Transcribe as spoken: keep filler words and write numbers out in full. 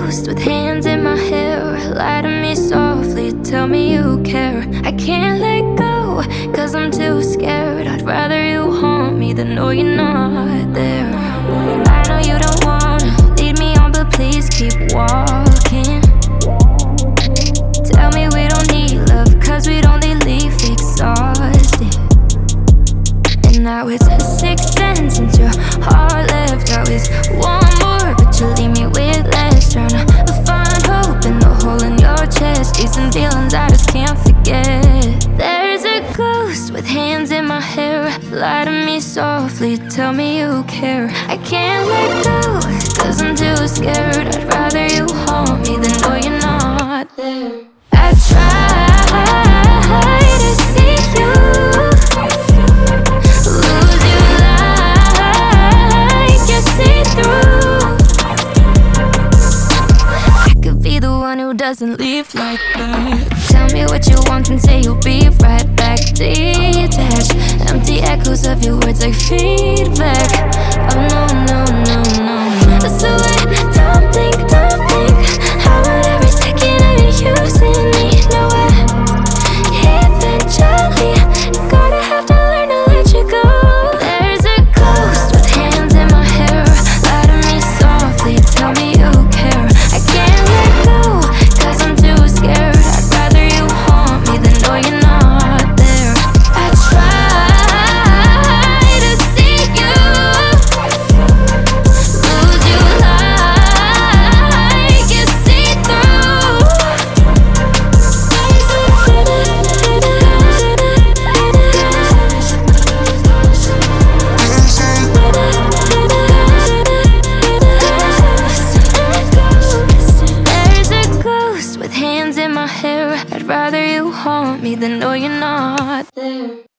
ghost with hands in my hair. Lie to me softly, tell me you care. I can't let go, cause I'm too scared. I'd rather you haunt me than know you're not there. I know you don't wanna lead me on, but please keep walking. Tell me we don't need love, cause we'd only leave exhausted. And now it's six sense since your heart left out with one more, but you leave me with less. Trying to find hope in the hole in your chest. Chasing feelings I just can't forget. There's a ghost with hands in my hair. Lie to me softly, tell me you care. I can't let go, cause I'm too scared. I'd rather you haunt me than know you're not there. I try to see you, lose you like you see through. I could be the one who doesn't leave like that. Tell me what you want and say you'll be right back. Detached, empty echoes of your words like feedback. Oh no, no, no, no. So I don't think, don't think how about every second of you using me. No, I eventually gonna have to learn to let you go. There's a ghost with hands in my hair. Lie to me softly, tell me you care. I can't let go, cause I'm too scared. I'd rather you haunt me than know you're not there. I try to see you, lose you like you see through. There's a ghost with hands in my hair. I'd rather you haunt me than know you're not there.